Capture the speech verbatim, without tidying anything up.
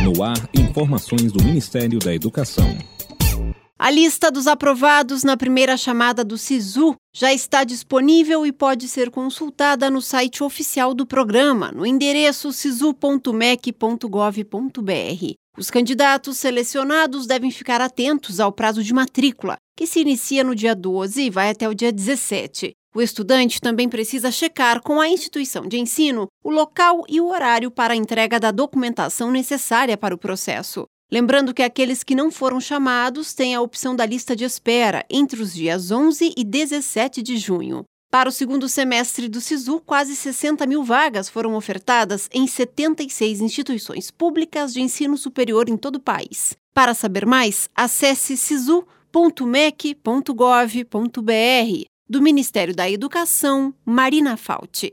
No ar, informações do Ministério da Educação. A lista dos aprovados na primeira chamada do SISU já está disponível e pode ser consultada no site oficial do programa, no endereço sisu ponto mec ponto gov ponto br. Os candidatos selecionados devem ficar atentos ao prazo de matrícula, que se inicia no dia doze e vai até o dia dezessete. O estudante também precisa checar com a instituição de ensino o local e o horário para a entrega da documentação necessária para o processo. Lembrando que aqueles que não foram chamados têm a opção da lista de espera entre os dias onze e dezessete de junho. Para o segundo semestre do SISU, quase sessenta mil vagas foram ofertadas em setenta e seis instituições públicas de ensino superior em todo o país. Para saber mais, acesse sisu ponto mec ponto gov ponto br. Do Ministério da Educação, Marina Fauci.